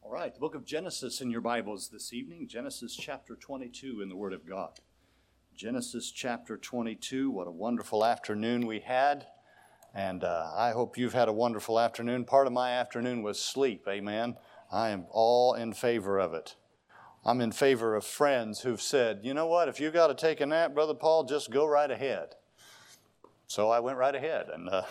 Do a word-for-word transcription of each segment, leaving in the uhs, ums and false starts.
All right, the book of Genesis in your Bibles this evening, Genesis chapter twenty-two in the Word of God. Genesis chapter twenty-two, what a wonderful afternoon we had, and uh, I hope you've had a wonderful afternoon. Part of my afternoon was sleep, amen. I am all in favor of it. I'm in favor of friends who've said, you know what, if you got to take a nap, Brother Paul, just go right ahead. So I went right ahead, and uh,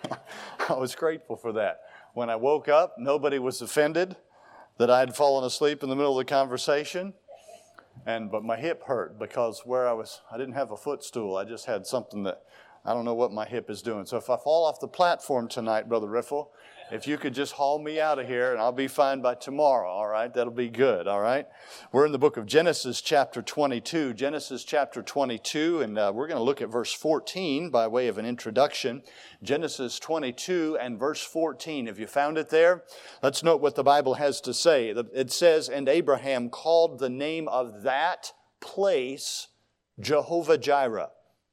I was grateful for that. When I woke up, nobody was offended that I had fallen asleep in the middle of the conversation, and but my hip hurt because where I was, I didn't have a footstool. I just had something that, I don't know what my hip is doing. So if I fall off the platform tonight, Brother Riffle, if you could just haul me out of here and I'll be fine by tomorrow, all right? That'll be good, all right? We're in the book of Genesis chapter twenty-two. Genesis chapter twenty-two, and uh, we're going to look at verse fourteen by way of an introduction. Genesis twenty-two and verse fourteen. Have you found it there? Let's note what the Bible has to say. It says, "And Abraham called the name of that place Jehovah-Jireh.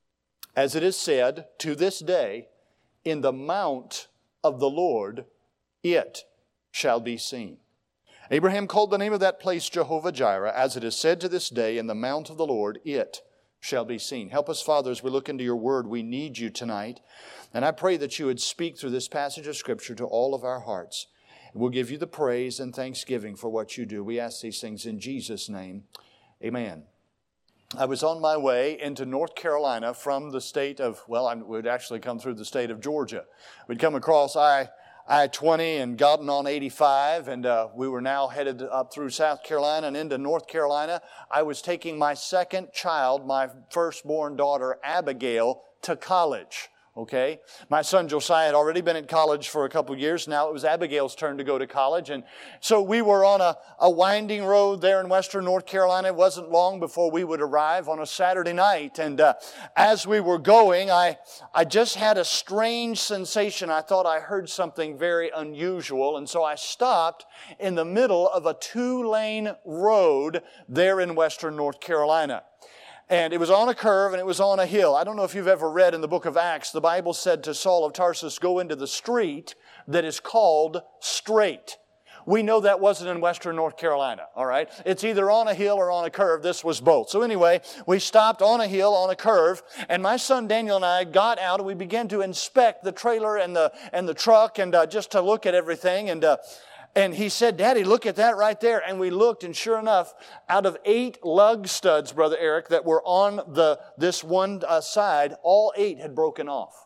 As it is said, to this day, in the mount of the Lord, it shall be seen." Abraham called the name of that place Jehovah-Jireh. As it is said to this day, in the mount of the Lord, it shall be seen. Help us, Father, as we look into your word. We need you tonight. And I pray that you would speak through this passage of Scripture to all of our hearts. We'll give you the praise and thanksgiving for what you do. We ask these things in Jesus' name. Amen. I was on my way into North Carolina from the state of, well, I would actually come through the state of Georgia. We'd come across I twenty and gotten on eighty-five, and uh, we were now headed up through South Carolina and into North Carolina. I was taking my second child, my firstborn daughter, Abigail, to college. Okay, my son Josiah had already been in college for a couple years. Now it was Abigail's turn to go to college. And so we were on a, a winding road there in western North Carolina. It wasn't long before we would arrive on a Saturday night. And uh, as we were going, I, I just had a strange sensation. I thought I heard something very unusual. And so I stopped in the middle of a two-lane road there in western North Carolina. And it was on a curve and it was on a hill. I don't know if you've ever read in the book of Acts, the Bible said to Saul of Tarsus, go into the street that is called Straight. We know that wasn't in western North Carolina, all right? It's either on a hill or on a curve. This was both. So anyway, we stopped on a hill, on a curve, and my son Daniel and I got out and we began to inspect the trailer and the and the truck and uh, just to look at everything. And uh, And he said, Daddy, look at that right there. And we looked, and sure enough, out of eight lug studs, Brother Eric, that were on the this one uh, side, all eight had broken off.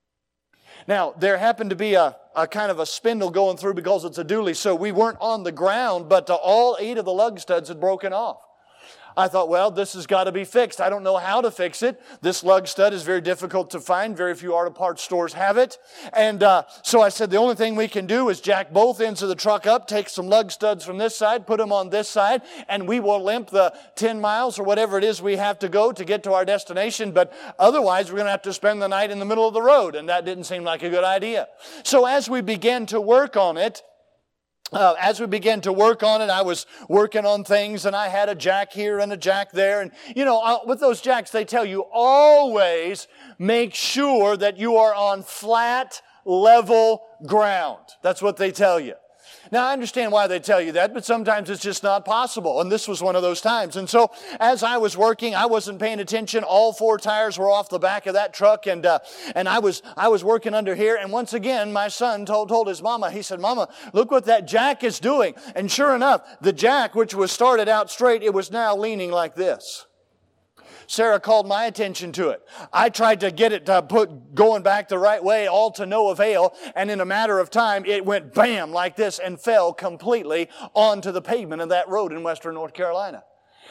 Now, there happened to be a, a kind of a spindle going through because it's a dually, so we weren't on the ground, but uh, all eight of the lug studs had broken off. I thought, well, this has got to be fixed. I don't know how to fix it. This lug stud is very difficult to find. Very few auto parts stores have it. And uh, so I said, the only thing we can do is jack both ends of the truck up, take some lug studs from this side, put them on this side, and we will limp the ten miles or whatever it is we have to go to get to our destination. But otherwise, we're going to have to spend the night in the middle of the road, and that didn't seem like a good idea. So as we began to work on it, Uh, as we began to work on it, I was working on things, and I had a jack here and a jack there. And, you know, uh, with those jacks, they tell you always make sure that you are on flat, level ground. That's what they tell you. Now, I understand why they tell you that, but sometimes it's just not possible. And this was one of those times. And so as I was working, I wasn't paying attention. All four tires were off the back of that truck. And uh, and I was I was working under here. And once again, my son told, told his mama, he said, Mama, look what that jack is doing. And sure enough, the jack, which was started out straight, it was now leaning like this. Sarah called my attention to it. I tried to get it to put going back the right way, all to no avail, and in a matter of time, it went bam like this and fell completely onto the pavement of that road in western North Carolina.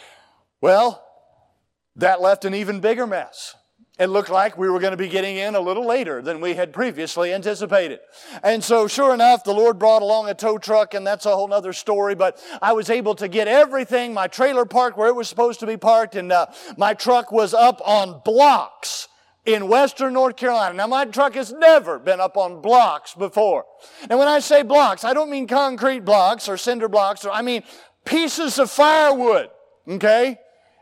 Well, that left an even bigger mess. It looked like we were going to be getting in a little later than we had previously anticipated. And so sure enough, the Lord brought along a tow truck, and that's a whole other story. But I was able to get everything, my trailer parked where it was supposed to be parked, and uh, my truck was up on blocks in western North Carolina. Now, my truck has never been up on blocks before. And when I say blocks, I don't mean concrete blocks or cinder blocks. Or I mean pieces of firewood, okay?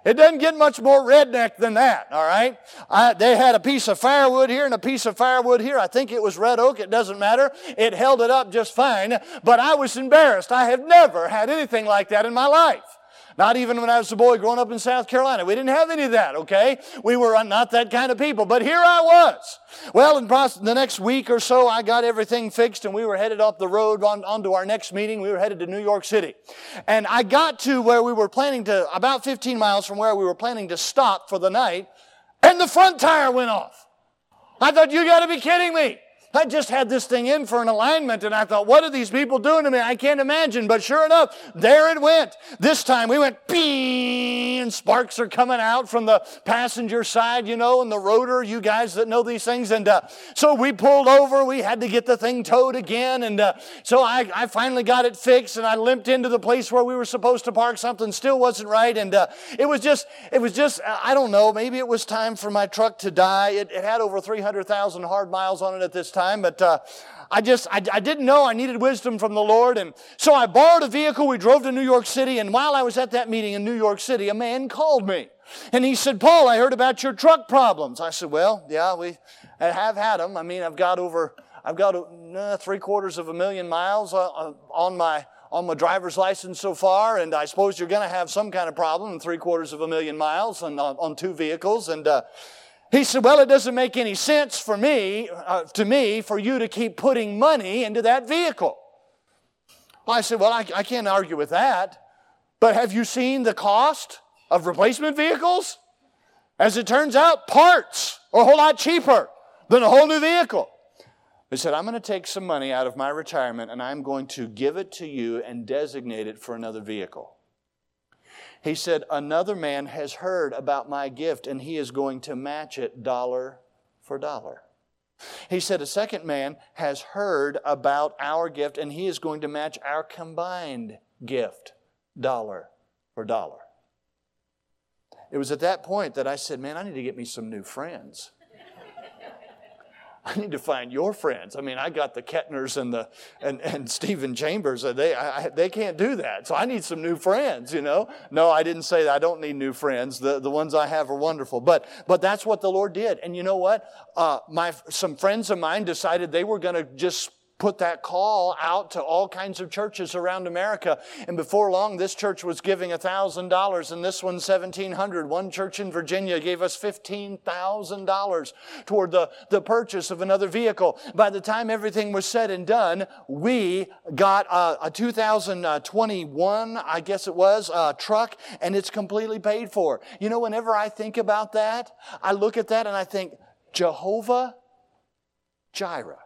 It doesn't get much more redneck than that, all right? I, they had a piece of firewood here and a piece of firewood here. I think it was red oak. It doesn't matter. It held it up just fine, but I was embarrassed. I have never had anything like that in my life. Not even when I was a boy growing up in South Carolina. We didn't have any of that, okay? We were not that kind of people. But here I was. Well, in the next week or so, I got everything fixed, and we were headed up the road on, on to our next meeting. We were headed to New York City. And I got to where we were planning to, about fifteen miles from where we were planning to stop for the night, and the front tire went off. I thought, you got to be kidding me. I just had this thing in for an alignment, and I thought, what are these people doing to me? I can't imagine. But sure enough, there it went. This time we went, bing, and sparks are coming out from the passenger side, you know, and the rotor, you guys that know these things. And uh, so we pulled over. We had to get the thing towed again. And uh, so I, I finally got it fixed, and I limped into the place where we were supposed to park. Something still wasn't right. And uh, it was just, it was just, I don't know, maybe it was time for my truck to die. It, it had over three hundred thousand hard miles on it at this time. Time, but uh, I just, I, I didn't know. I needed wisdom from the Lord. And so I borrowed a vehicle. We drove to New York City. And while I was at that meeting in New York City, a man called me. And he said, Paul, I heard about your truck problems. I said, well, yeah, we have had them. I mean, I've got over, I've got uh, three quarters of a million miles uh, on my on my driver's license so far. And I suppose you're going to have some kind of problem in three quarters of a million miles on, on, on two vehicles. And uh He said, well, it doesn't make any sense for me, uh, to me, for you to keep putting money into that vehicle. Well, I said, well, I, I can't argue with that. But have you seen the cost of replacement vehicles? As it turns out, parts are a whole lot cheaper than a whole new vehicle. He said, I'm going to take some money out of my retirement and I'm going to give it to you and designate it for another vehicle. He said, another man has heard about my gift and he is going to match it dollar for dollar. He said, a second man has heard about our gift and he is going to match our combined gift dollar for dollar. It was at that point that I said, man, I need to get me some new friends. I need to find your friends. I mean, I got the Kettners and the and, and Stephen Chambers. And they I, they can't do that. So I need some new friends, you know. No, I didn't say that. I don't need new friends. The the ones I have are wonderful. But but that's what the Lord did. And you know what? Uh, my some friends of mine decided they were going to just put that call out to all kinds of churches around America. And before long, this church was giving one thousand dollars and this one seventeen hundred dollars. One church in Virginia gave us fifteen thousand dollars toward the, the purchase of another vehicle. By the time everything was said and done, we got a, a two thousand twenty-one, I guess it was, uh, truck, and it's completely paid for. You know, whenever I think about that, I look at that and I think, Jehovah Jireh.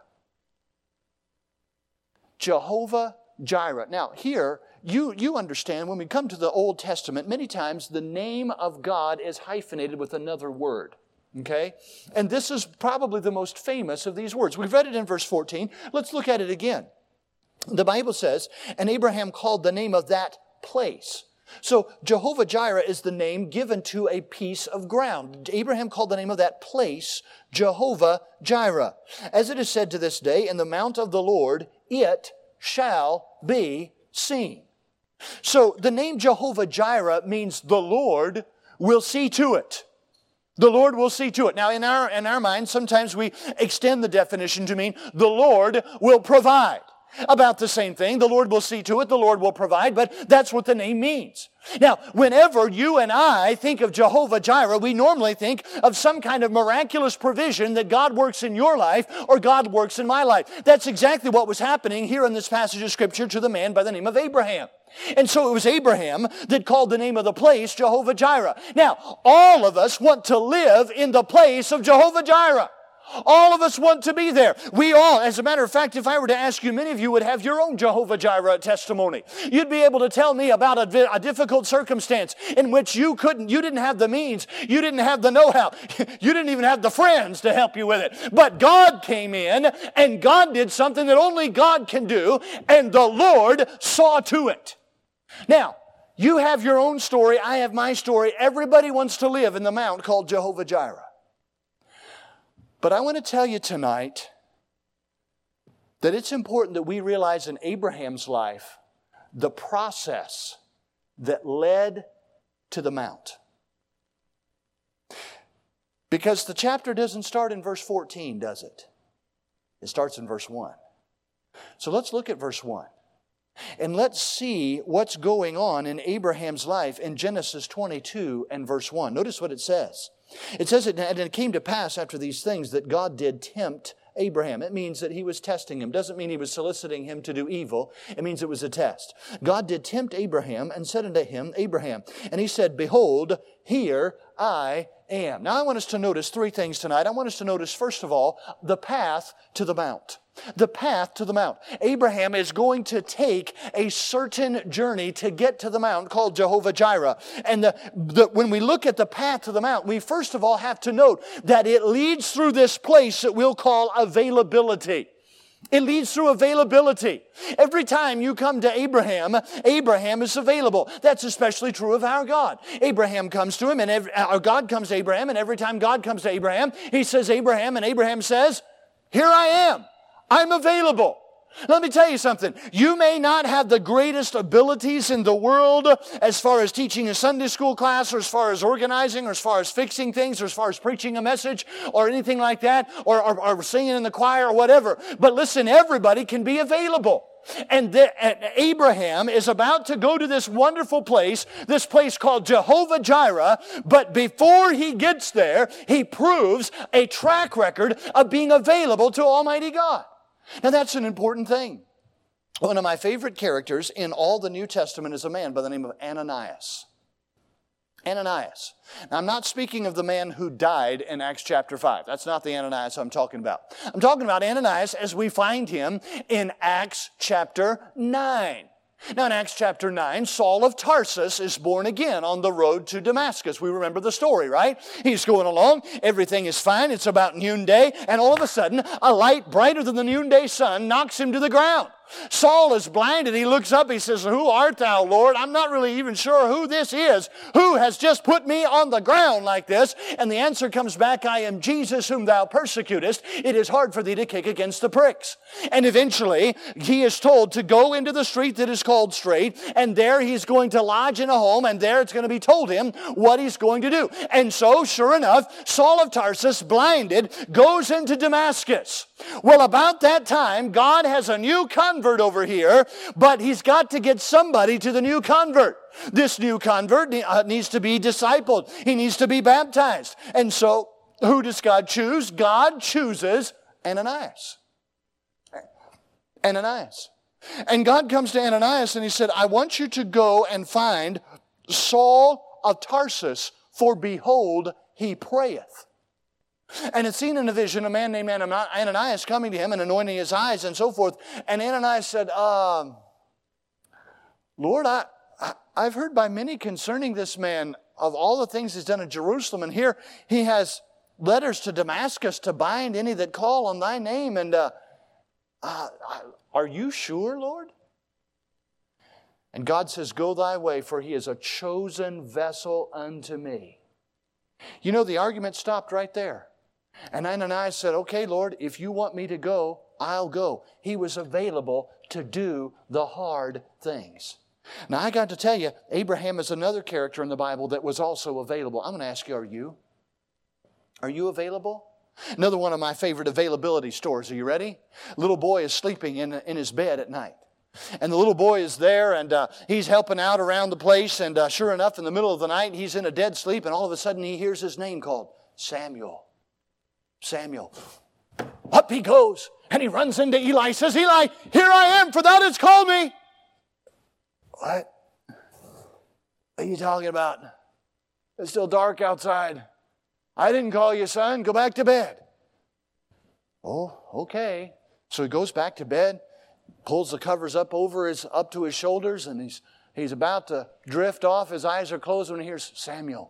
Jehovah Jireh. Now, here, you, you understand, when we come to the Old Testament, many times the name of God is hyphenated with another word. Okay? And this is probably the most famous of these words. We've read it in verse fourteen. Let's look at it again. The Bible says, and Abraham called the name of that place. So, Jehovah Jireh is the name given to a piece of ground. Abraham called the name of that place Jehovah Jireh. As it is said to this day, in the mount of the Lord, it shall be seen. So, the name Jehovah Jireh means the Lord will see to it. The Lord will see to it. Now, in our, in our minds, sometimes we extend the definition to mean the Lord will provide. About the same thing. The Lord will see to it. The Lord will provide. But that's what the name means. Now, whenever you and I think of Jehovah Jireh, we normally think of some kind of miraculous provision that God works in your life or God works in my life. That's exactly what was happening here in this passage of Scripture to the man by the name of Abraham. And so it was Abraham that called the name of the place Jehovah Jireh. Now, all of us want to live in the place of Jehovah Jireh. All of us want to be there. We all, as a matter of fact, if I were to ask you, many of you would have your own Jehovah Jireh testimony. You'd be able to tell me about a, a difficult circumstance in which you couldn't, you didn't have the means, you didn't have the know-how, you didn't even have the friends to help you with it. But God came in and God did something that only God can do, and the Lord saw to it. Now, you have your own story, I have my story. Everybody wants to live in the mount called Jehovah Jireh. But I want to tell you tonight that it's important that we realize in Abraham's life the process that led to the mount. Because the chapter doesn't start in verse fourteen, does it? It starts in verse one. So let's look at verse one. And let's see what's going on in Abraham's life in Genesis twenty-two and verse one. Notice what it says. It says, and it came to pass after these things that God did tempt Abraham. It means that he was testing him. Doesn't mean he was soliciting him to do evil. It means it was a test. God did tempt Abraham and said unto him, Abraham, and he said, Behold, here I am. Now I want us to notice three things tonight. I want us to notice, first of all, the path to the mount. The path to the mount. Abraham is going to take a certain journey to get to the mount called Jehovah Jireh. And the, the, when we look at the path to the mount, we first of all have to note that it leads through this place that we'll call availability. It leads through availability. Every time you come to Abraham, Abraham is available. That's especially true of our God. Abraham comes to him, and every, or God comes to Abraham, and every time God comes to Abraham, He says, Abraham, and Abraham says, Here I am. I'm available. Let me tell you something. You may not have the greatest abilities in the world as far as teaching a Sunday school class, or as far as organizing, or as far as fixing things, or as far as preaching a message, or anything like that, or, or, or singing in the choir, or whatever. But listen, everybody can be available. And, the, and Abraham is about to go to this wonderful place, this place called Jehovah Jireh, but before he gets there, he proves a track record of being available to Almighty God. Now that's an important thing. One of my favorite characters in all the New Testament is a man by the name of Ananias. Ananias. Now, I'm not speaking of the man who died in Acts chapter five. That's not the Ananias I'm talking about. I'm talking about Ananias as we find him in Acts chapter nine. Now, in Acts chapter nine, Saul of Tarsus is born again on the road to Damascus. We remember the story, right? He's going along. Everything is fine. It's about noonday. And all of a sudden, a light brighter than the noonday sun knocks him to the ground. Saul is blinded. He looks up. He says, Who art thou, Lord? I'm not really even sure who this is. Who has just put me on the ground like this? And the answer comes back, I am Jesus whom thou persecutest. It is hard for thee to kick against the pricks. And eventually, he is told to go into the street that is called Straight, and there he's going to lodge in a home, and there it's going to be told him what he's going to do. And so, sure enough, Saul of Tarsus, blinded, goes into Damascus. Well, about that time, God has a new convert over here, but He's got to get somebody to the new convert. This new convert needs to be discipled. He needs to be baptized. And so, who does God choose? God chooses Ananias. Ananias. And God comes to Ananias and He said, I want you to go and find Saul of Tarsus, for behold, he prayeth. And it's seen in a vision a man named Ananias coming to him and anointing his eyes and so forth. And Ananias said, um, Lord, I, I, I've heard by many concerning this man of all the things he's done in Jerusalem. And here he has letters to Damascus to bind any that call on thy name. And uh, uh, are you sure, Lord? And God says, Go thy way, for he is a chosen vessel unto me. You know, the argument stopped right there. And Ananias said, Okay, Lord, if you want me to go, I'll go. He was available to do the hard things. Now, I got to tell you, Abraham is another character in the Bible that was also available. I'm going to ask you, are you? Are you available? Another one of my favorite availability stories. Are you ready? A little boy is sleeping in, in his bed at night. And the little boy is there, and uh, he's helping out around the place. And uh, sure enough, in the middle of the night, he's in a dead sleep, and all of a sudden he hears his name called, Samuel. Samuel. Up he goes, and he runs into Eli. He says, Eli, here I am, for thou didst call me. What? What are you talking about? It's still dark outside. I didn't call you, son. Go back to bed. Oh, okay. So he goes back to bed, pulls the covers up over his, up to his shoulders, and he's, he's about to drift off. His eyes are closed when he hears, Samuel.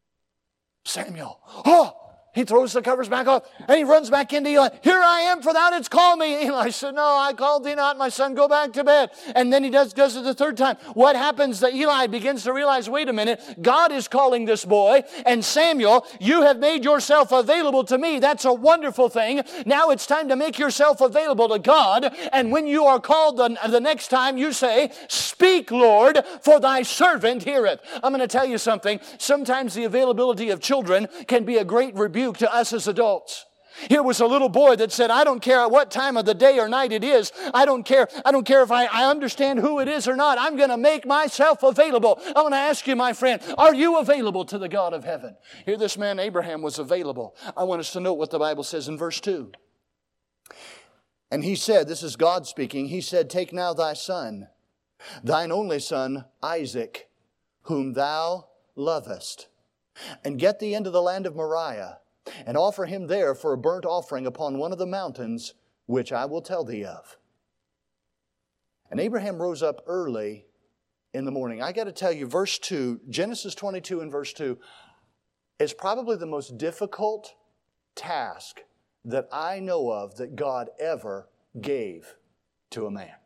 Samuel. Oh! He throws the covers back off, and he runs back into Eli. Here I am, for thou didst call me. Eli said, No, I called thee not, my son. Go back to bed. And then he does, does it the third time. What happens? That Eli begins to realize, wait a minute, God is calling this boy. And Samuel, you have made yourself available to me. That's a wonderful thing. Now it's time to make yourself available to God. And when you are called the, the next time, you say, Speak, Lord, for thy servant heareth. I'm going to tell you something. Sometimes the availability of children can be a great rebuke rebuke to us as adults. Here was a little boy that said, I don't care what time of the day or night it is. I don't care. I don't care if I, I understand who it is or not. I'm going to make myself available. I want to ask you, my friend, are you available to the God of heaven? Here this man Abraham was available. I want us to note what the Bible says in verse two. And he said, this is God speaking, he said, take now thy son, thine only son, Isaac, whom thou lovest, and get thee into the land of Moriah, and offer him there for a burnt offering upon one of the mountains which I will tell thee of. And Abraham rose up early in the morning. I got to tell you, verse two, Genesis twenty-two and verse two, is probably the most difficult task that I know of that God ever gave to a man.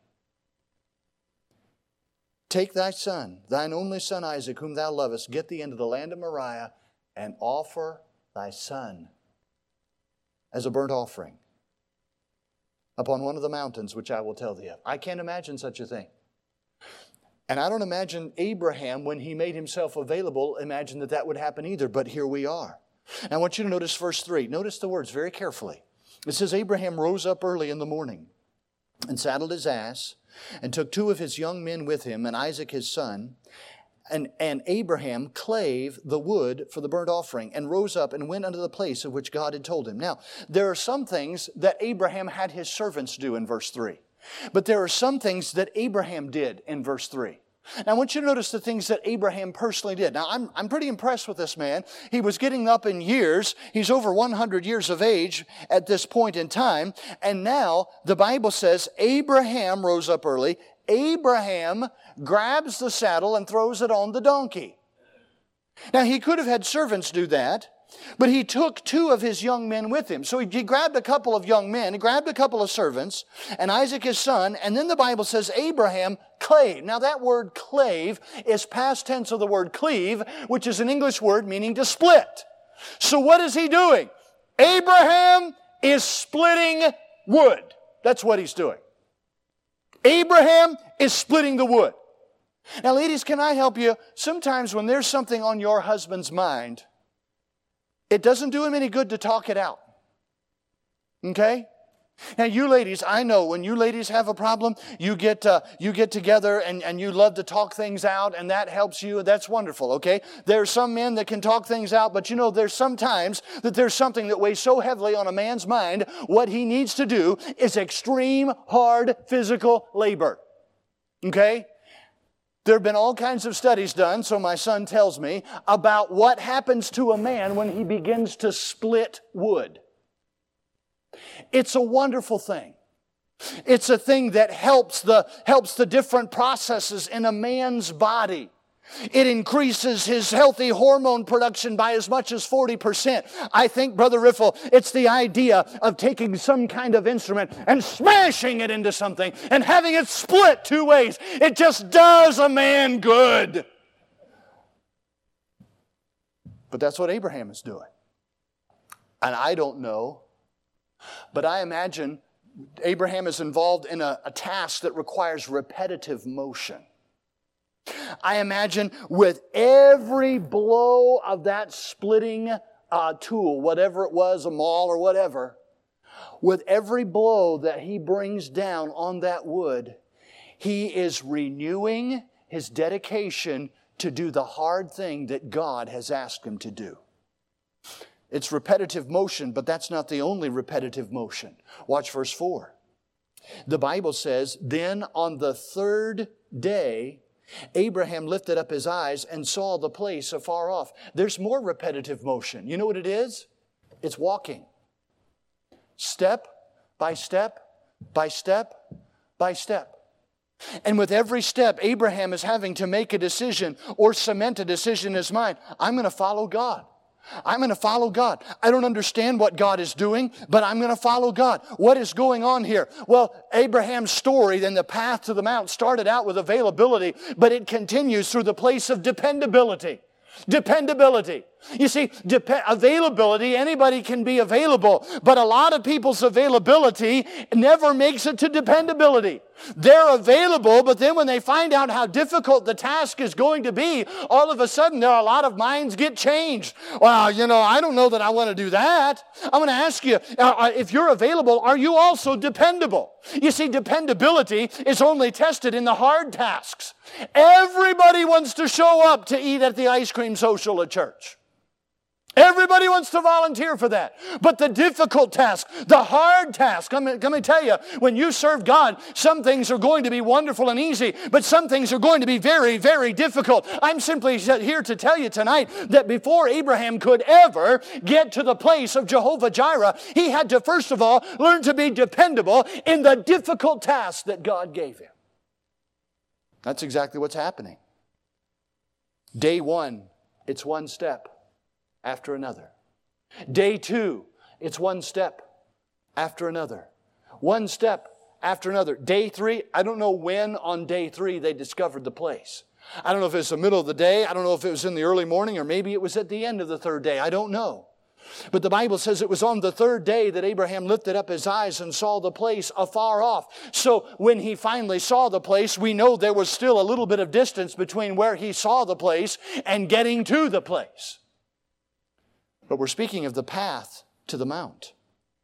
Take thy son, thine only son Isaac, whom thou lovest, get thee into the land of Moriah, and offer thy son as a burnt offering upon one of the mountains which I will tell thee of. I can't imagine such a thing. And I don't imagine Abraham, when he made himself available, imagined that that would happen either. But here we are. And I want you to notice verse three. Notice the words very carefully. It says, Abraham rose up early in the morning and saddled his ass and took two of his young men with him and Isaac his son. And, and Abraham clave the wood for the burnt offering and rose up and went unto the place of which God had told him. Now, there are some things that Abraham had his servants do in verse three. But there are some things that Abraham did in verse three. Now, I want you to notice the things that Abraham personally did. Now, I'm, I'm pretty impressed with this man. He was getting up in years. He's over one hundred years of age at this point in time. And now, the Bible says, Abraham rose up early. Abraham grabs the saddle and throws it on the donkey. Now, he could have had servants do that, but he took two of his young men with him. So he grabbed a couple of young men, he grabbed a couple of servants, and Isaac his son, and then the Bible says Abraham clave. Now, that word clave is past tense of the word cleave, which is an English word meaning to split. So what is he doing? Abraham is splitting wood. That's what he's doing. Abraham is splitting the wood. Now, ladies, can I help you? Sometimes when there's something on your husband's mind, it doesn't do him any good to talk it out. Okay? Now, you ladies, I know when you ladies have a problem, you get uh, you get together and, and you love to talk things out, and that helps you. That's wonderful, okay? There are some men that can talk things out, but you know, there's sometimes that there's something that weighs so heavily on a man's mind, what he needs to do is extreme, hard, physical labor. Okay? There have been all kinds of studies done, so my son tells me, about what happens to a man when he begins to split wood. It's a wonderful thing. It's a thing that helps the, helps the different processes in a man's body. It increases his healthy hormone production by as much as forty percent. I think, Brother Riffle, it's the idea of taking some kind of instrument and smashing it into something and having it split two ways. It just does a man good. But that's what Abraham is doing. And I don't know, but I imagine Abraham is involved in a, a task that requires repetitive motion. I imagine with every blow of that splitting uh, tool, whatever it was, a maul or whatever, with every blow that he brings down on that wood, he is renewing his dedication to do the hard thing that God has asked him to do. It's repetitive motion, but that's not the only repetitive motion. Watch verse four. The Bible says, then on the third day, Abraham lifted up his eyes and saw the place afar off. There's more repetitive motion. You know what it is? It's walking. Step by step, by step, by step. And with every step, Abraham is having to make a decision or cement a decision in his mind. I'm going to follow God. I'm going to follow God. I don't understand what God is doing, but I'm going to follow God. What is going on here? Well, Abraham's story, then the path to the mount, started out with availability, but it continues through the place of dependability. Dependability. You see, dep- availability, anybody can be available, but a lot of people's availability never makes it to dependability. They're available, but then when they find out how difficult the task is going to be, all of a sudden there are a lot of minds get changed. Well, you know, I don't know that I want to do that. I'm going to ask you, uh, if you're available, are you also dependable? You see, dependability is only tested in the hard tasks. Everybody wants to show up to eat at the ice cream social at church. Everybody wants to volunteer for that. But the difficult task, the hard task, let me, let me tell you, when you serve God, some things are going to be wonderful and easy, but some things are going to be very, very difficult. I'm simply here to tell you tonight that before Abraham could ever get to the place of Jehovah Jireh, he had to first of all learn to be dependable in the difficult task that God gave him. That's exactly what's happening. Day one, it's one step after another. Day two, it's one step after another. One step after another. Day three, I don't know when on day three they discovered the place. I don't know if it was the middle of the day. I don't know if it was in the early morning, or maybe it was at the end of the third day. I don't know. But the Bible says it was on the third day that Abraham lifted up his eyes and saw the place afar off. So when he finally saw the place, we know there was still a little bit of distance between where he saw the place and getting to the place. But we're speaking of the path to the mount.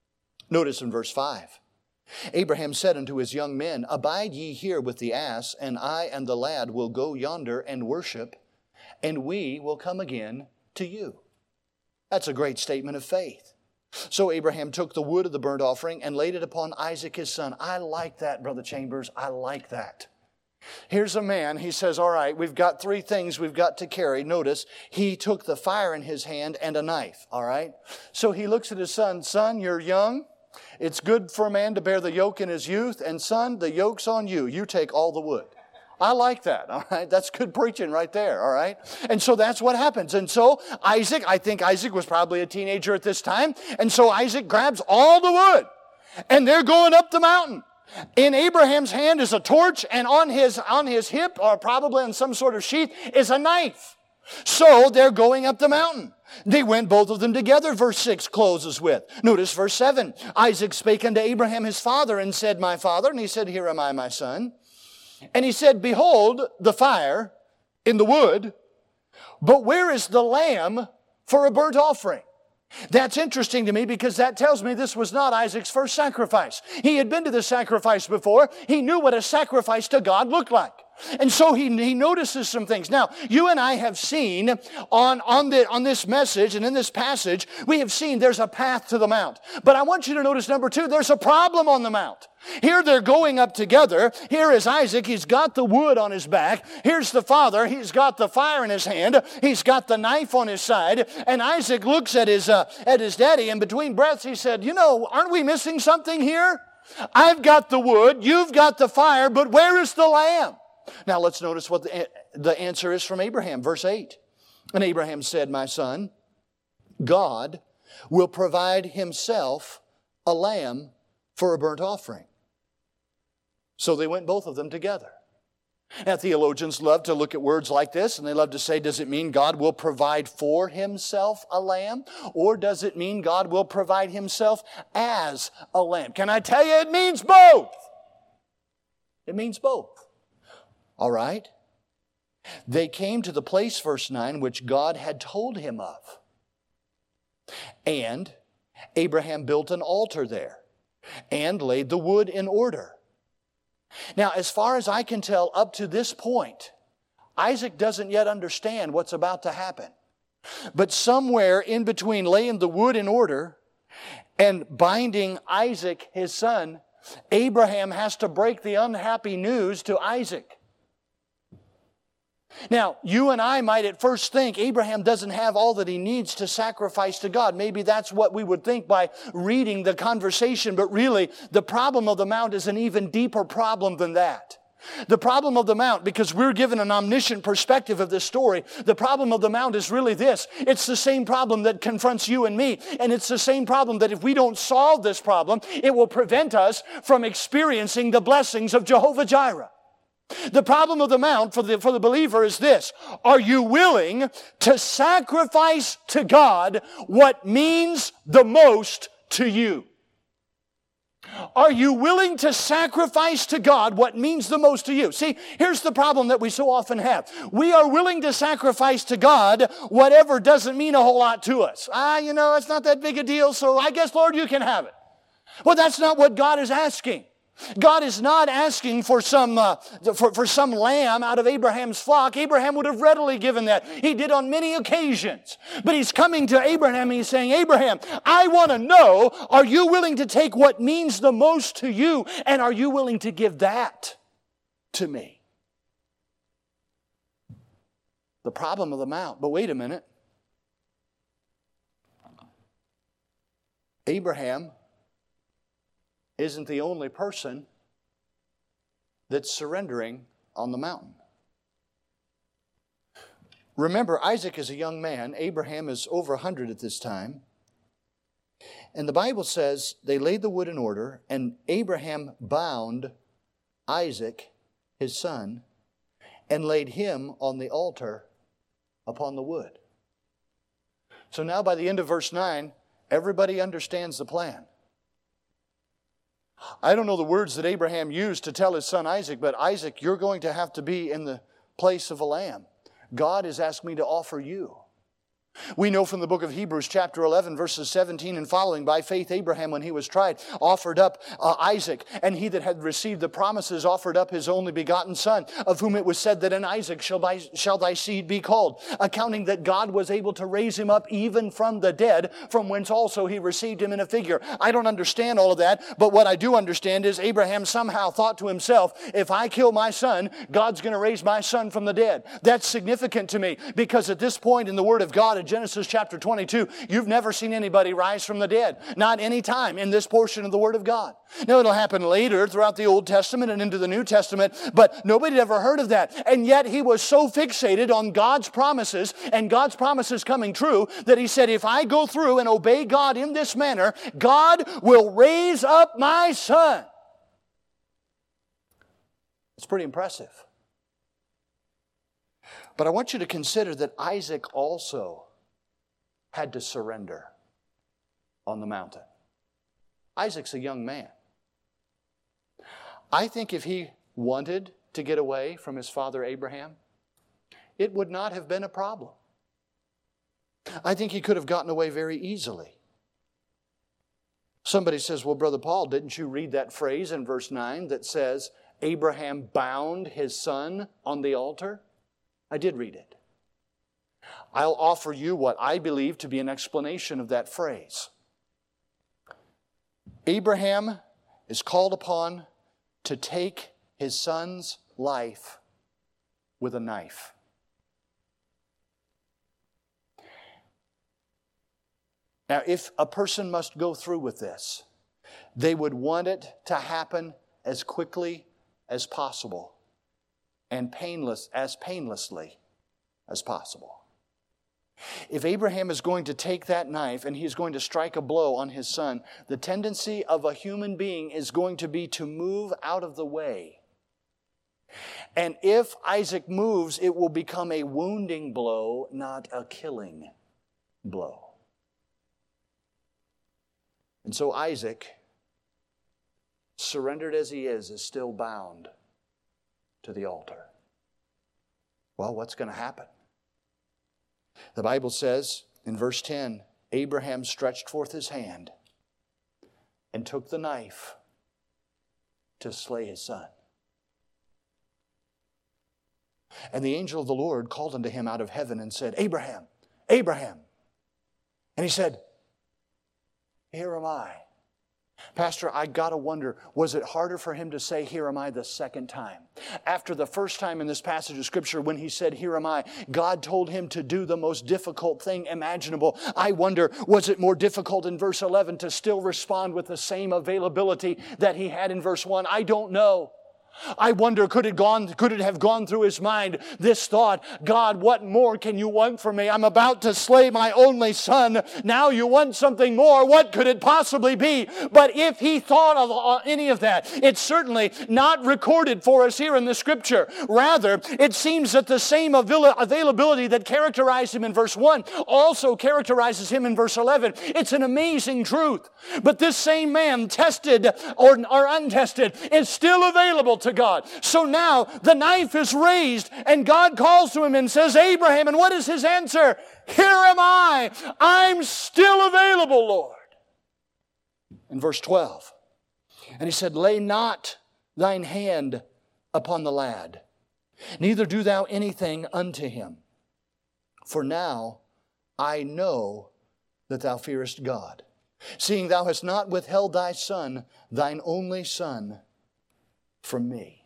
Notice in verse five. Abraham said unto his young men, Abide ye here with the ass, and I and the lad will go yonder and worship, and we will come again to you. That's a great statement of faith. So Abraham took the wood of the burnt offering and laid it upon Isaac his son. I like that, Brother Chambers. I like that. Here's a man, he says, all right, we've got three things we've got to carry. Notice, he took the fire in his hand and a knife, all right? So he looks at his son, son, you're young. It's good for a man to bear the yoke in his youth. And son, the yoke's on you. You take all the wood. I like that, all right? That's good preaching right there, all right? And so that's what happens. And so Isaac, I think Isaac was probably a teenager at this time. And so Isaac grabs all the wood. And they're going up the mountain. In Abraham's hand is a torch, and on his, on his hip, or probably on some sort of sheath, is a knife. So they're going up the mountain. They went both of them together, verse six closes with. Notice verse seven. Isaac spake unto Abraham his father, and said, My father. And he said, Here am I, my son. And he said, Behold the fire in the wood, but where is the lamb for a burnt offering? That's interesting to me because that tells me this was not Isaac's first sacrifice. He had been to the sacrifice before. He knew what a sacrifice to God looked like. And so he, he notices some things. Now, you and I have seen on, on, the, on this message and in this passage, we have seen there's a path to the mount. But I want you to notice, number two, there's a problem on the mount. Here they're going up together. Here is Isaac. He's got the wood on his back. Here's the father. He's got the fire in his hand. He's got the knife on his side. And Isaac looks at his, uh, at his daddy, and between breaths he said, you know, aren't we missing something here? I've got the wood. You've got the fire. But where is the lamb? Now let's notice what the, the answer is from Abraham. Verse eight. And Abraham said, My son, God will provide himself a lamb for a burnt offering. So they went both of them together. Now theologians love to look at words like this, and they love to say, does it mean God will provide for himself a lamb? Or does it mean God will provide himself as a lamb? Can I tell you, it means both. It means both. All right? They came to the place, verse nine, which God had told him of. And Abraham built an altar there and laid the wood in order. Now, as far as I can tell, up to this point, Isaac doesn't yet understand what's about to happen. But somewhere in between laying the wood in order and binding Isaac, his son, Abraham has to break the unhappy news to Isaac. Now, you and I might at first think Abraham doesn't have all that he needs to sacrifice to God. Maybe that's what we would think by reading the conversation, but really the problem of the mount is an even deeper problem than that. The problem of the mount, because we're given an omniscient perspective of this story, the problem of the mount is really this. It's the same problem that confronts you and me, and it's the same problem that if we don't solve this problem, it will prevent us from experiencing the blessings of Jehovah Jireh. The problem of the Mount for the, for the believer is this. Are you willing to sacrifice to God what means the most to you? Are you willing to sacrifice to God what means the most to you? See, here's the problem that we so often have. We are willing to sacrifice to God whatever doesn't mean a whole lot to us. Ah, you know, it's not that big a deal, so I guess, Lord, you can have it. Well, that's not what God is asking. God is not asking for some uh, for, for some lamb out of Abraham's flock. Abraham would have readily given that. He did on many occasions. But he's coming to Abraham and he's saying, Abraham, I want to know, are you willing to take what means the most to you, and are you willing to give that to me? The problem of the Mount. But wait a minute. Abraham isn't the only person that's surrendering on the mountain. Remember, Isaac is a young man. Abraham is over one hundred at this time. And the Bible says they laid the wood in order, and Abraham bound Isaac, his son, and laid him on the altar upon the wood. So now by the end of verse nine, everybody understands the plan. I don't know the words that Abraham used to tell his son Isaac, but Isaac, you're going to have to be in the place of a lamb. God has asked me to offer you. We know from the book of Hebrews chapter eleven verses seventeen and following, by faith Abraham, when he was tried, offered up uh, Isaac, and he that had received the promises offered up his only begotten son, of whom it was said that in Isaac shall, by, shall thy seed be called, accounting that God was able to raise him up even from the dead, from whence also he received him in a figure. I don't understand all of that, but what I do understand is Abraham somehow thought to himself, if I kill my son, God's going to raise my son from the dead. That's significant to me, because at this point in the Word of God, in Genesis chapter twenty-two, you've never seen anybody rise from the dead. Not any time in this portion of the Word of God. Now, it'll happen later throughout the Old Testament and into the New Testament, but nobody had ever heard of that. And yet he was so fixated on God's promises and God's promises coming true that he said, if I go through and obey God in this manner, God will raise up my son. It's pretty impressive. But I want you to consider that Isaac also had to surrender on the mountain. Isaac's a young man. I think if he wanted to get away from his father Abraham, it would not have been a problem. I think he could have gotten away very easily. Somebody says, well, Brother Paul, didn't you read that phrase in verse nine that says, Abraham bound his son on the altar? I did read it. I'll offer you what I believe to be an explanation of that phrase. Abraham is called upon to take his son's life with a knife. Now, if a person must go through with this, they would want it to happen as quickly as possible and painless as painlessly as possible. If Abraham is going to take that knife and he's going to strike a blow on his son, the tendency of a human being is going to be to move out of the way. And if Isaac moves, it will become a wounding blow, not a killing blow. And so Isaac, surrendered as he is, is still bound to the altar. Well, what's going to happen? The Bible says in verse ten, Abraham stretched forth his hand and took the knife to slay his son. And the angel of the Lord called unto him out of heaven and said, Abraham, Abraham. And he said, here am I. Pastor, I gotta wonder, was it harder for him to say, here am I, the second time? After the first time in this passage of Scripture when he said, here am I, God told him to do the most difficult thing imaginable. I wonder, was it more difficult in verse eleven to still respond with the same availability that he had in verse one? I don't know. I wonder, could it gone, could it have gone through his mind, this thought, God, what more can you want from me? I'm about to slay my only son. Now you want something more. What could it possibly be? But if he thought of any of that, it's certainly not recorded for us here in the Scripture. Rather, it seems that the same avail- availability that characterized him in verse one also characterizes him in verse eleven. It's an amazing truth. But this same man, tested or, or untested, is still available to God. So now the knife is raised and God calls to him and says, Abraham, and what is his answer? Here am I. I'm still available, Lord. In verse twelve, and he said, lay not thine hand upon the lad, neither do thou anything unto him. For now I know that thou fearest God, seeing thou hast not withheld thy son, thine only son, from me.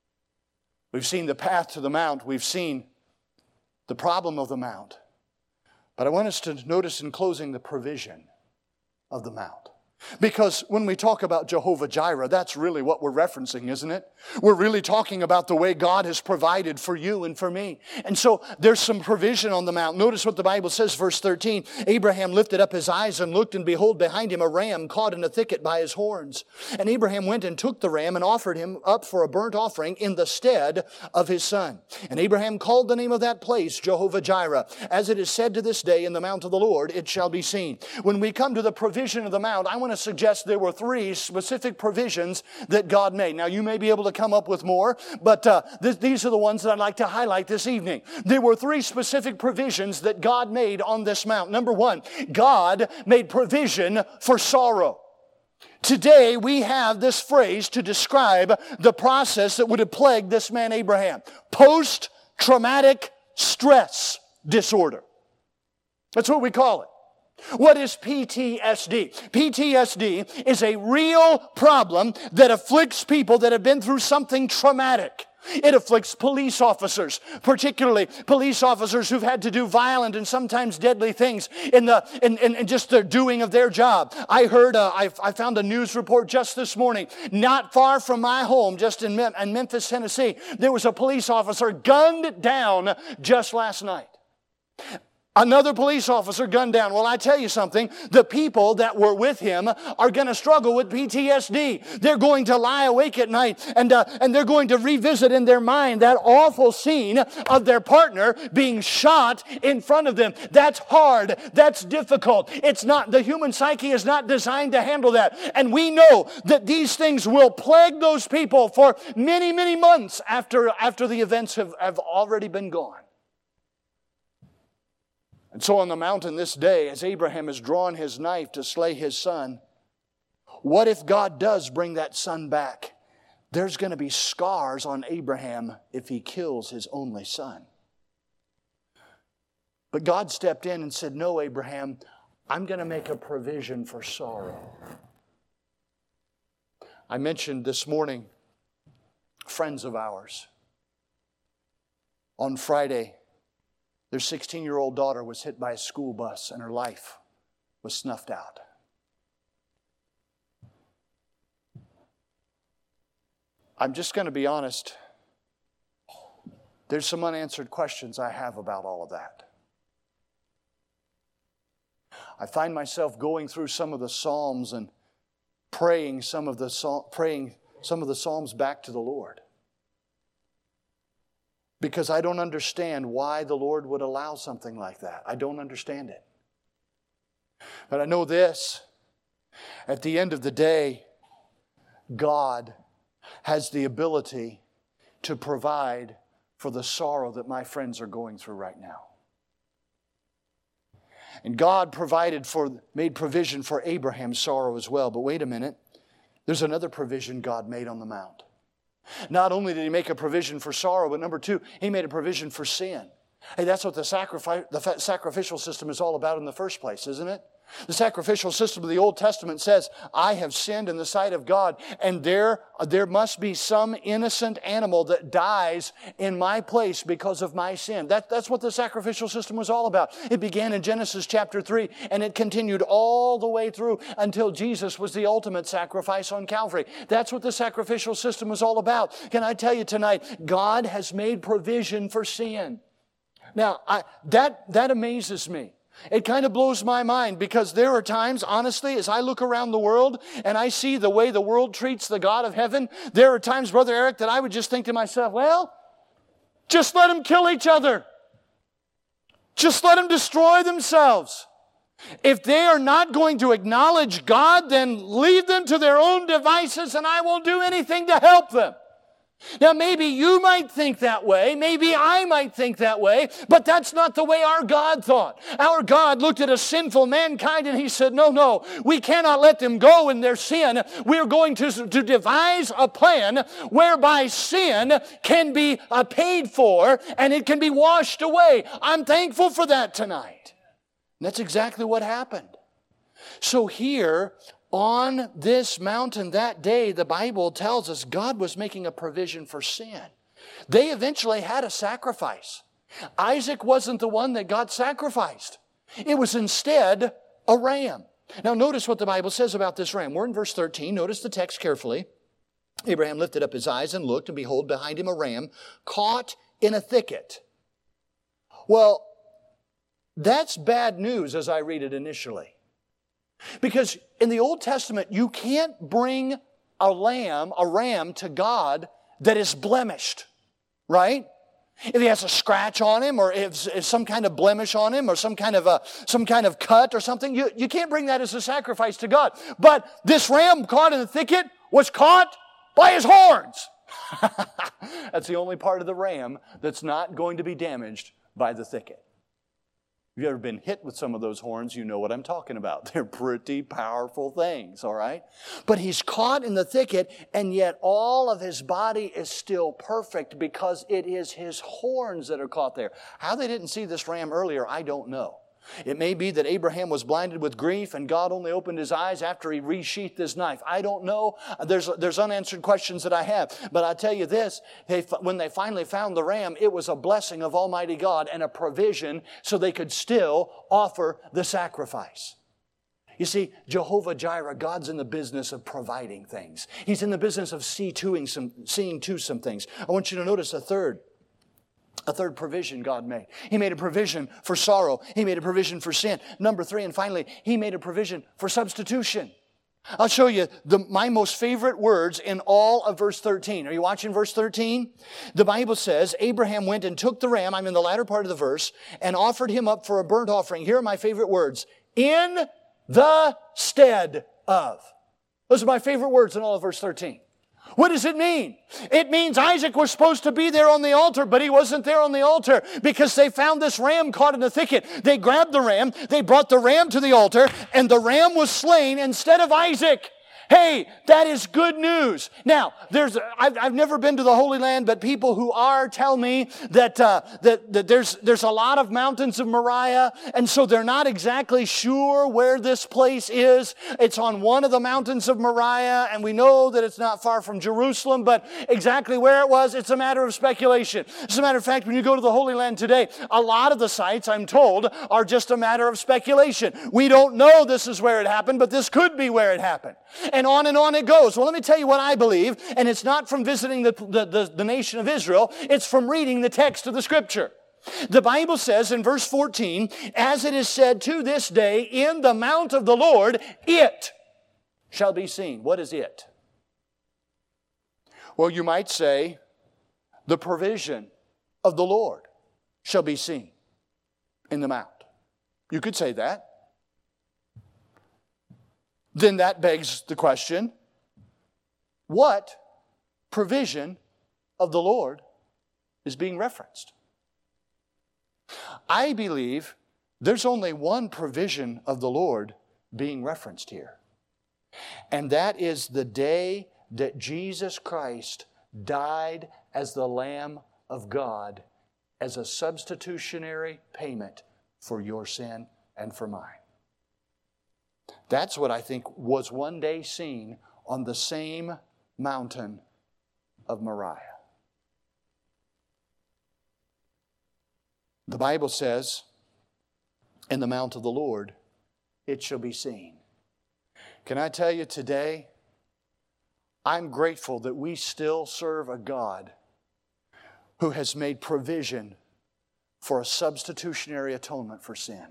We've seen the path to the mount. We've seen the problem of the mount. But I want us to notice in closing the provision of the mount. Because when we talk about Jehovah Jireh, that's really what we're referencing, isn't it? We're really talking about the way God has provided for you and for me. And so there's some provision on the mount. Notice what the Bible says, verse thirteen. Abraham lifted up his eyes and looked, and behold, behind him a ram caught in a thicket by his horns. And Abraham went and took the ram and offered him up for a burnt offering in the stead of his son. And Abraham called the name of that place Jehovah Jireh. As it is said to this day, in the mount of the Lord it shall be seen. When we come to the provision of the mount, I want to suggest there were three specific provisions that God made. Now, you may be able to come up with more, but uh, th- these are the ones that I'd like to highlight this evening. There were three specific provisions that God made on this mount. Number one, God made provision for sorrow. Today, we have this phrase to describe the process that would have plagued this man Abraham. Post-traumatic stress disorder. That's what we call it. What is P T S D? P T S D is a real problem that afflicts people that have been through something traumatic. It afflicts police officers, particularly police officers who've had to do violent and sometimes deadly things in the in, in, in just the doing of their job. I heard, uh, I, I found a news report just this morning, not far from my home, just in, Mem- in Memphis, Tennessee, there was a police officer gunned down just last night. Another police officer gunned down. Well, I tell you something, the people that were with him are going to struggle with P T S D. They're going to lie awake at night and, uh, and they're going to revisit in their mind that awful scene of their partner being shot in front of them. That's hard. That's difficult. It's not, the human psyche is not designed to handle that. And we know that these things will plague those people for many, many months after, after the events have, have already been gone. And so on the mountain this day, as Abraham has drawn his knife to slay his son, what if God does bring that son back? There's going to be scars on Abraham if he kills his only son. But God stepped in and said, no, Abraham, I'm going to make a provision for sorrow. I mentioned this morning friends of ours. On Friday, their sixteen-year-old daughter was hit by a school bus and her life was snuffed out. I'm just going to be honest. There's some unanswered questions I have about all of that. I find myself going through some of the Psalms and praying some of the praying some of the Psalms back to the Lord. Because I don't understand why the Lord would allow something like that. I don't understand it. But I know this. At the end of the day, God has the ability to provide for the sorrow that my friends are going through right now. And God provided for, made provision for Abraham's sorrow as well. But wait a minute. There's another provision God made on the mount. Not only did He make a provision for sorrow, but number two, He made a provision for sin. Hey, that's what the, sacrifice, the sacrificial system is all about in the first place, isn't it? The sacrificial system of the Old Testament says, I have sinned in the sight of God, and there, there must be some innocent animal that dies in my place because of my sin. That, that's what the sacrificial system was all about. It began in Genesis chapter three, and it continued all the way through until Jesus was the ultimate sacrifice on Calvary. That's what the sacrificial system was all about. Can I tell you tonight, God has made provision for sin. Now, I, that, that amazes me. It kind of blows my mind because there are times, honestly, as I look around the world and I see the way the world treats the God of heaven, there are times, Brother Eric, that I would just think to myself, well, just let them kill each other. Just let them destroy themselves. If they are not going to acknowledge God, then leave them to their own devices and I won't do anything to help them. Now, maybe you might think that way. Maybe I might think that way. But that's not the way our God thought. Our God looked at a sinful mankind and He said, no, no, we cannot let them go in their sin. We're going to, to devise a plan whereby sin can be uh, paid for and it can be washed away. I'm thankful for that tonight. And that's exactly what happened. So here, on this mountain that day, the Bible tells us God was making a provision for sin. They eventually had a sacrifice. Isaac wasn't the one that got sacrificed. It was instead a ram. Now notice what the Bible says about this ram. We're in verse thirteen. Notice the text carefully. Abraham lifted up his eyes and looked, and behold, behind him a ram caught in a thicket. Well, that's bad news as I read it initially. Because in the Old Testament, you can't bring a lamb, a ram to God that is blemished, right? If he has a scratch on him or if, if some kind of blemish on him or some kind of a, some kind of cut or something, you, you can't bring that as a sacrifice to God. But this ram caught in the thicket was caught by his horns. That's the only part of the ram that's not going to be damaged by the thicket. If you've ever been hit with some of those horns, you know what I'm talking about. They're pretty powerful things, all right? But he's caught in the thicket, and yet all of his body is still perfect because it is his horns that are caught there. How they didn't see this ram earlier, I don't know. It may be that Abraham was blinded with grief and God only opened his eyes after he resheathed his knife. I don't know. There's, there's unanswered questions that I have. But I tell you this, they, when they finally found the ram, it was a blessing of Almighty God and a provision so they could still offer the sacrifice. You see, Jehovah Jireh, God's in the business of providing things. He's in the business of see toing some, seeing to some things. I want you to notice a third. A third provision God made. He made a provision for sorrow. He made a provision for sin. Number three, and finally, He made a provision for substitution. I'll show you the, my most favorite words in all of verse thirteen. Are you watching verse thirteen? The Bible says, Abraham went and took the ram, I'm in the latter part of the verse, and offered him up for a burnt offering. Here are my favorite words. In the stead of. Those are my favorite words in all of verse thirteen. What does it mean? It means Isaac was supposed to be there on the altar, but he wasn't there on the altar because they found this ram caught in a thicket. They grabbed the ram, they brought the ram to the altar, and the ram was slain instead of Isaac. Hey, that is good news. Now, there's I've, I've never been to the Holy Land, but people who are tell me that, uh, that that there's there's a lot of mountains of Moriah, and so they're not exactly sure where this place is. It's on one of the mountains of Moriah, and we know that it's not far from Jerusalem, but exactly where it was, it's a matter of speculation. As a matter of fact, when you go to the Holy Land today, a lot of the sites, I'm told, are just a matter of speculation. We don't know this is where it happened, but this could be where it happened. And on and on it goes. Well, let me tell you what I believe, and it's not from visiting the, the, the, the nation of Israel, it's from reading the text of the Scripture. The Bible says in verse fourteen, as it is said to this day, in the mount of the Lord, it shall be seen. What is it? Well, you might say, the provision of the Lord shall be seen in the mount. You could say that. Then that begs the question, what provision of the Lord is being referenced? I believe there's only one provision of the Lord being referenced here. And that is the day that Jesus Christ died as the Lamb of God as a substitutionary payment for your sin and for mine. That's what I think was one day seen on the same mountain of Moriah. The Bible says, in the mount of the Lord, it shall be seen. Can I tell you today, I'm grateful that we still serve a God who has made provision for a substitutionary atonement for sin.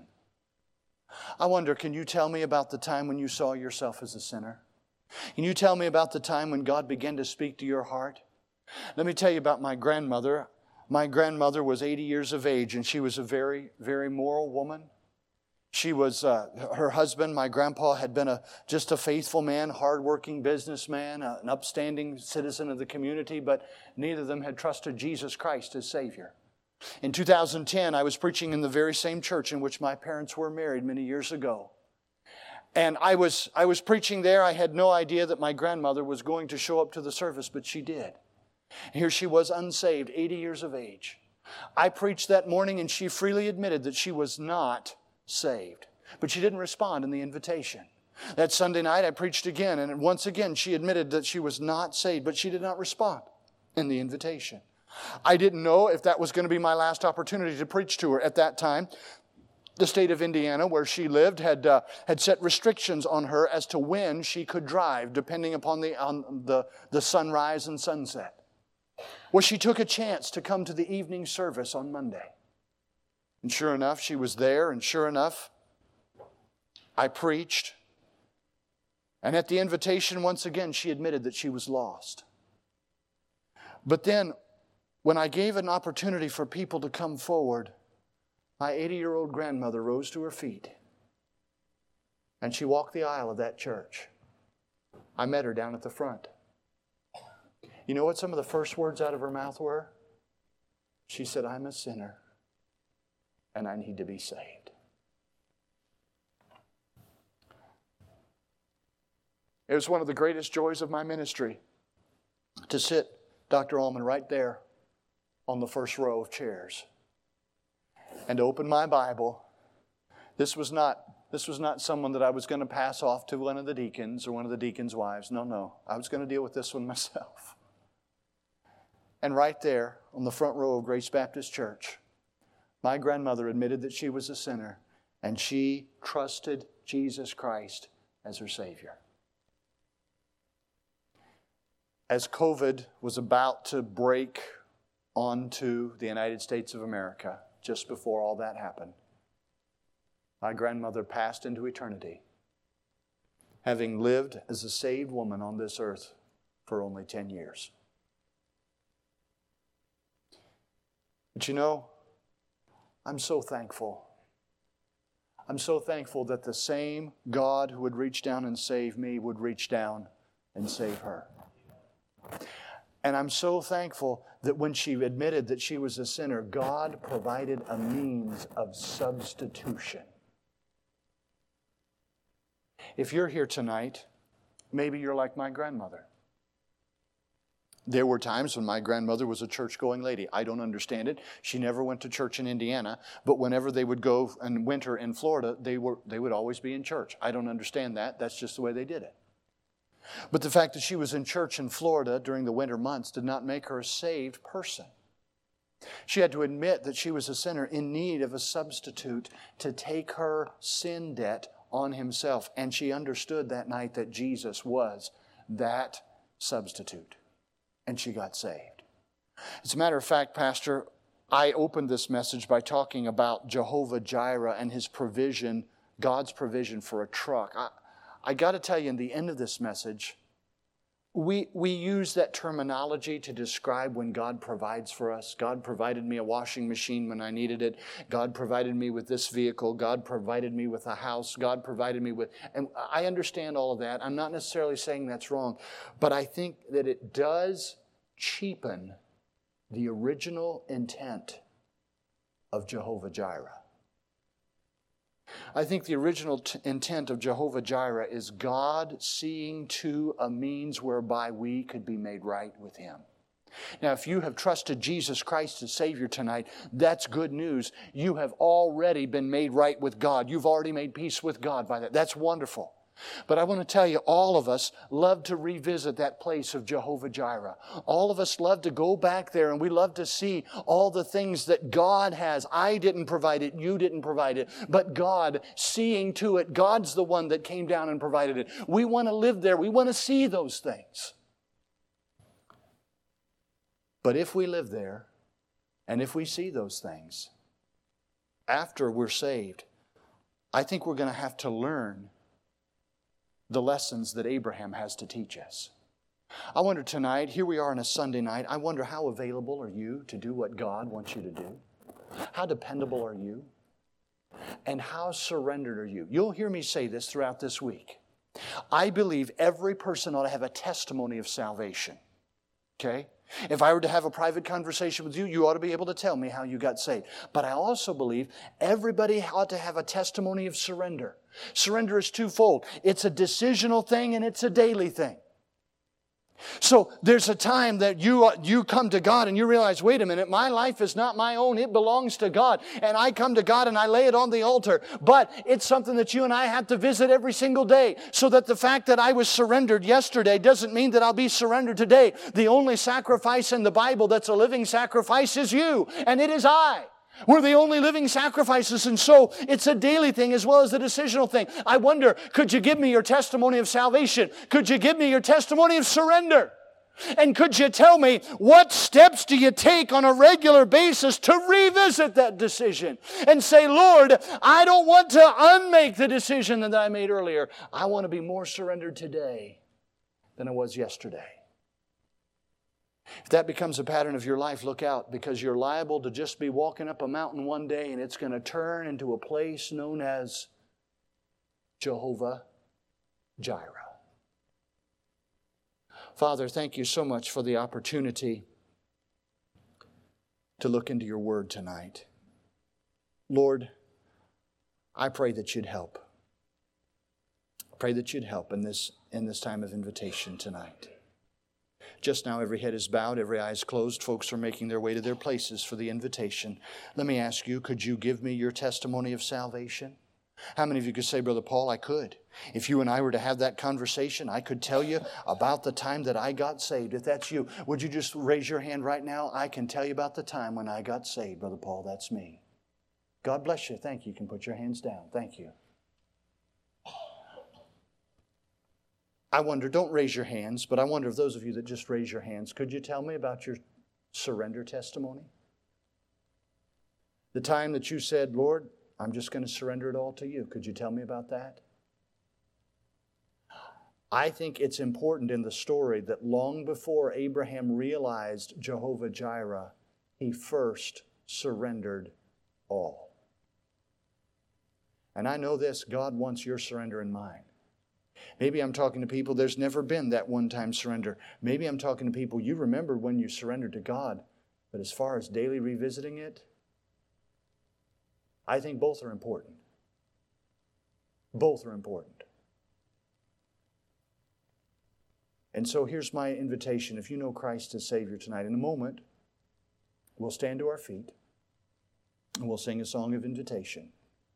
I wonder, can you tell me about the time when you saw yourself as a sinner? Can you tell me about the time when God began to speak to your heart? Let me tell you about my grandmother. My grandmother was eighty years of age, and she was a very, very moral woman. She was, uh, her husband, my grandpa, had been a just a faithful man, hardworking businessman, uh, an upstanding citizen of the community, but neither of them had trusted Jesus Christ as Savior. In two thousand ten, I was preaching in the very same church in which my parents were married many years ago. And I was, I was preaching there. I had no idea that my grandmother was going to show up to the service, but she did. Here she was, unsaved, eighty years of age. I preached that morning, and she freely admitted that she was not saved. But she didn't respond in the invitation. That Sunday night, I preached again, and once again, she admitted that she was not saved, but she did not respond in the invitation. I didn't know if that was going to be my last opportunity to preach to her at that time. The state of Indiana, where she lived, had uh, had set restrictions on her as to when she could drive, depending upon the on the, the sunrise and sunset. Well, she took a chance to come to the evening service on Monday. And sure enough, she was there, and sure enough, I preached. And at the invitation, once again, she admitted that she was lost. But then, when I gave an opportunity for people to come forward, my eighty-year-old grandmother rose to her feet, and she walked the aisle of that church. I met her down at the front. You know what some of the first words out of her mouth were? She said, "I'm a sinner, and I need to be saved." It was one of the greatest joys of my ministry to sit, Doctor Allman, right there on the first row of chairs and to open my Bible. This was not, this was not someone that I was going to pass off to one of the deacons or one of the deacons' wives. No, no. I was going to deal with this one myself. And right there on the front row of Grace Baptist Church, my grandmother admitted that she was a sinner, and she trusted Jesus Christ as her Savior. As COVID was about to break onto the United States of America, just before all that happened, my grandmother passed into eternity, having lived as a saved woman on this earth for only ten years. But you know, I'm so thankful. I'm so thankful that the same God who would reach down and save me would reach down and save her. And I'm so thankful that when she admitted that she was a sinner, God provided a means of substitution. If you're here tonight, maybe you're like my grandmother. There were times when my grandmother was a church-going lady. I don't understand it. She never went to church in Indiana, but whenever they would go in winter in Florida, they were they would always be in church. I don't understand that. That's just the way they did it. But the fact that she was in church in Florida during the winter months did not make her a saved person. She had to admit that she was a sinner in need of a substitute to take her sin debt on himself. And she understood that night that Jesus was that substitute. And she got saved. As a matter of fact, Pastor, I opened this message by talking about Jehovah Jireh and His provision, God's provision for a truck. I, I got to tell you, in the end of this message, we, we use that terminology to describe when God provides for us. God provided me a washing machine when I needed it. God provided me with this vehicle. God provided me with a house. God provided me with... And I understand all of that. I'm not necessarily saying that's wrong. But I think that it does cheapen the original intent of Jehovah Jireh. I think the original t- intent of Jehovah Jireh is God seeing to a means whereby we could be made right with Him. Now, if you have trusted Jesus Christ as Savior tonight, that's good news. You have already been made right with God. You've already made peace with God by that. That's wonderful. But I want to tell you, all of us love to revisit that place of Jehovah Jireh. All of us love to go back there, and we love to see all the things that God has. I didn't provide it, you didn't provide it, but God seeing to it. God's the one that came down and provided it. We want to live there. We want to see those things. But if we live there, and if we see those things, after we're saved, I think we're going to have to learn the lessons that Abraham has to teach us. I wonder tonight, here we are on a Sunday night, I wonder how available are you to do what God wants you to do? How dependable are you? And how surrendered are you? You'll hear me say this throughout this week. I believe every person ought to have a testimony of salvation. Okay? If I were to have a private conversation with you, you ought to be able to tell me how you got saved. But I also believe everybody ought to have a testimony of surrender. Surrender is twofold. It's a decisional thing and it's a daily thing. So there's a time that you, you come to God and you realize, wait a minute, my life is not my own. It belongs to God. And I come to God and I lay it on the altar. But it's something that you and I have to visit every single day. So that the fact that I was surrendered yesterday doesn't mean that I'll be surrendered today. The only sacrifice in the Bible that's a living sacrifice is you. And it is I. We're the only living sacrifices, and so it's a daily thing as well as a decisional thing. I wonder, could you give me your testimony of salvation? Could you give me your testimony of surrender? And could you tell me what steps do you take on a regular basis to revisit that decision and say, Lord, I don't want to unmake the decision that I made earlier. I want to be more surrendered today than I was yesterday. If that becomes a pattern of your life, look out, because you're liable to just be walking up a mountain one day and it's going to turn into a place known as Jehovah Jireh. Father, thank you so much for the opportunity to look into your word tonight. Lord, I pray that you'd help. I pray that you'd help in this, in this time of invitation tonight. Just now, every head is bowed, every eye is closed. Folks are making their way to their places for the invitation. Let me ask you, could you give me your testimony of salvation? How many of you could say, Brother Paul, I could? If you and I were to have that conversation, I could tell you about the time that I got saved. If that's you, would you just raise your hand right now? I can tell you about the time when I got saved, Brother Paul. That's me. God bless you. Thank you. You can put your hands down. Thank you. I wonder, don't raise your hands, but I wonder if those of you that just raise your hands, could you tell me about your surrender testimony? The time that you said, Lord, I'm just going to surrender it all to you. Could you tell me about that? I think it's important in the story that long before Abraham realized Jehovah Jireh, he first surrendered all. And I know this, God wants your surrender and mine. Maybe I'm talking to people, there's never been that one-time surrender. Maybe I'm talking to people, you remember when you surrendered to God, but as far as daily revisiting it, I think both are important. Both are important. And so here's my invitation. If you know Christ as Savior tonight, in a moment, we'll stand to our feet and we'll sing a song of invitation.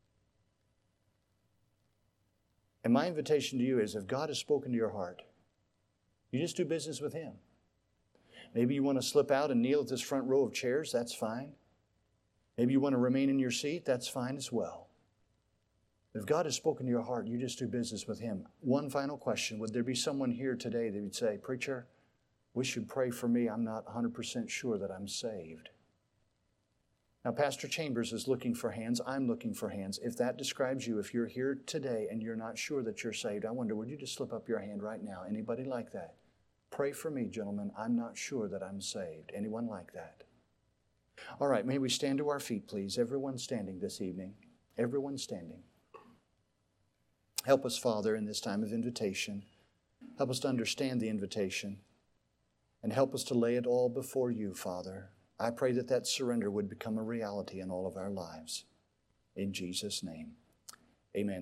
And my invitation to you is, if God has spoken to your heart, you just do business with Him. Maybe you want to slip out and kneel at this front row of chairs, that's fine. Maybe you want to remain in your seat, that's fine as well. If God has spoken to your heart, you just do business with Him. One final question. Would there be someone here today that would say, Preacher, we should pray for me. I'm not one hundred percent sure that I'm saved. Now, Pastor Chambers is looking for hands. I'm looking for hands. If that describes you, if you're here today and you're not sure that you're saved, I wonder, would you just slip up your hand right now? Anybody like that? Pray for me, gentlemen. I'm not sure that I'm saved. Anyone like that? All right, may we stand to our feet, please. Everyone standing this evening. Everyone standing. Help us, Father, in this time of invitation. Help us to understand the invitation. And help us to lay it all before you, Father. I pray that that surrender would become a reality in all of our lives. In Jesus' name, amen.